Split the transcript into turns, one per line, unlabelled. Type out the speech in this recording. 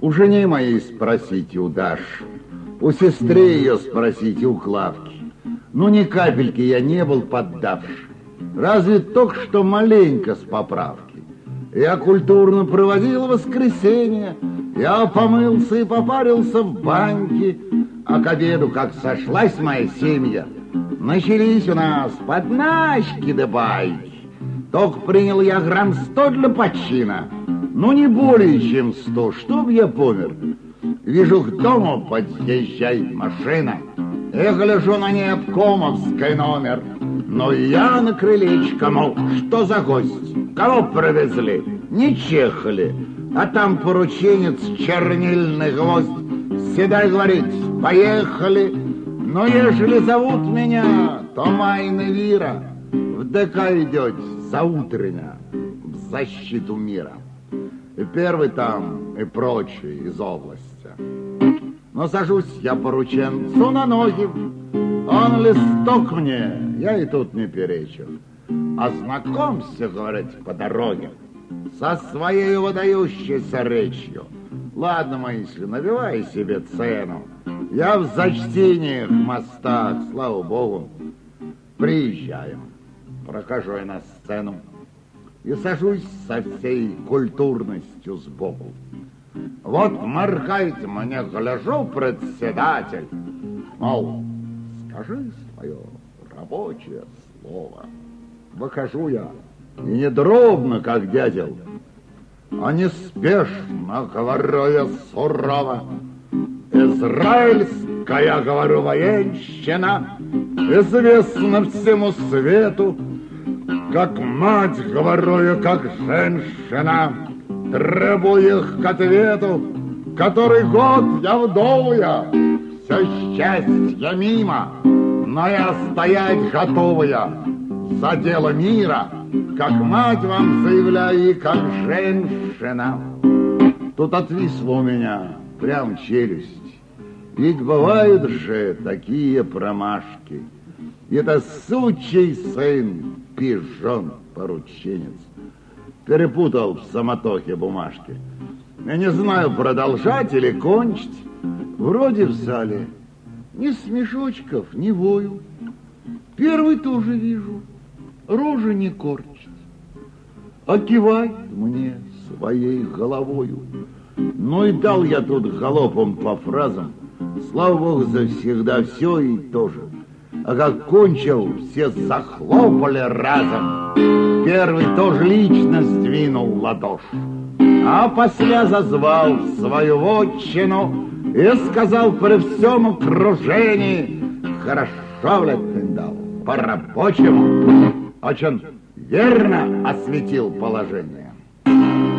У жены моей спросите, у Даши, у сестры ее спросите, у Клавки. Ну, ни капельки я не был поддавший. Разве только что маленько с поправки. Я культурно проводил воскресенье, я помылся и попарился в баньке, а к обеду, как сошлась моя семья, начались у нас подначки да байки. Только принял я грамм 100 для почина, ну не более чем 100, чтоб я помер. Вижу, к дому подъезжает машина, я гляжу на ней обкомовский номер. Но я на крылечко, мол, что за гость? Кого привезли? Не чехали. А там порученец, чернильный гвоздь. Седай, говорит, поехали. Но ежели зовут меня, то Майна Вира в ДК идет заутренно в защиту мира. И первый там, и прочие из области. Но сажусь я порученцу на ноги, он листок мне, я и тут не перечу. Ознакомься, говорит, по дороге со своей выдающейся речью. Ладно, мысли, набивай себе цену. Я в зачтениях, мостах, слава богу, приезжаю. Прохожу я на сцену и сажусь со всей культурностью сбоку. Вот моргает мне, гляжу, председатель, мол, скажи свое рабочее слово. Выхожу я, и не дробно, как дятел, а неспешно, говорю я сурово. Израильская, говорю, военщина известна всему свету, как мать, говорю я, как женщина. Требую их к ответу, который год я вдовая, все счастье мимо, но я стоять готовая за дело мира, как мать вам заявляю и как женщина. Тут отвисла у меня прям челюсть, ведь бывают же такие промашки. Это сучий сын, пижон-порученец, перепутал в самотохе бумажки. Я не знаю, продолжать или кончить. Вроде в зале ни смешочков, ни вою. Первый тоже вижу, рожи не корчит, а кивает мне своей головою. Ну и дал я тут галопом по фразам, слава богу, завсегда все и то же. А как кончил, все захлопали разом. Первый тоже лично сдвинул ладошь, а после зазвал в свою вотчину и сказал при всем окружении: хорошо, блядь, дал, по-рабочему. Очень верно осветил положение.